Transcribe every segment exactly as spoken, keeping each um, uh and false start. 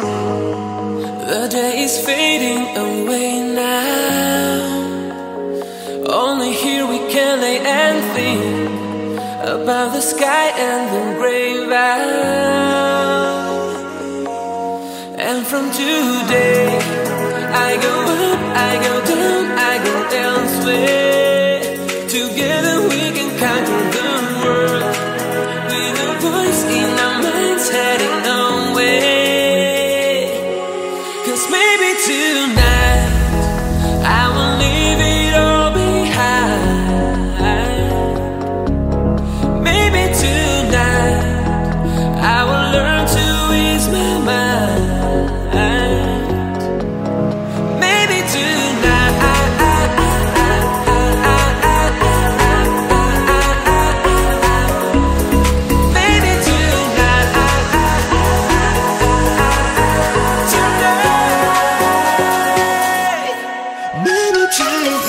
The day is fading away now. Only here we can lay and think about the sky and the gray vow. And from today, I go up, I go down, I go elsewhere. Together we can conquer the world, with a voice in our minds heading nowhere. Cause maybe tonight I will leave it all behind. Maybe tonight I will learn to ease my mind. Maybe tonight Maybe tonight Tonight Maybe tonight.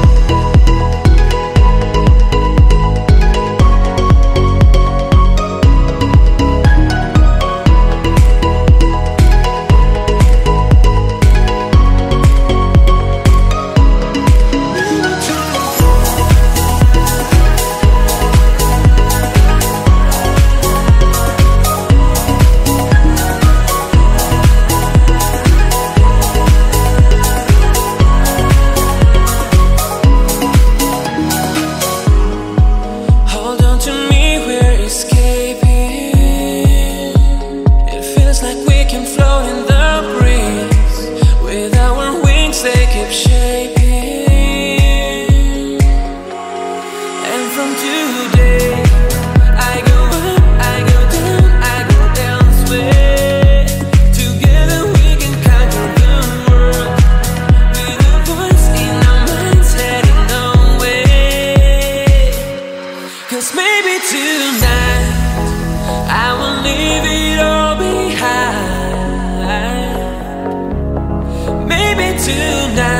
Hold on to me, we're escaping. It feels like we can float in the breeze. With our wings they keep shaping. And from today, I go up, I go down, I go elsewhere. Together we can conquer the world, with a voice in our minds heading nowhere. Cause maybe tonight I will leave it all behind. Maybe tonight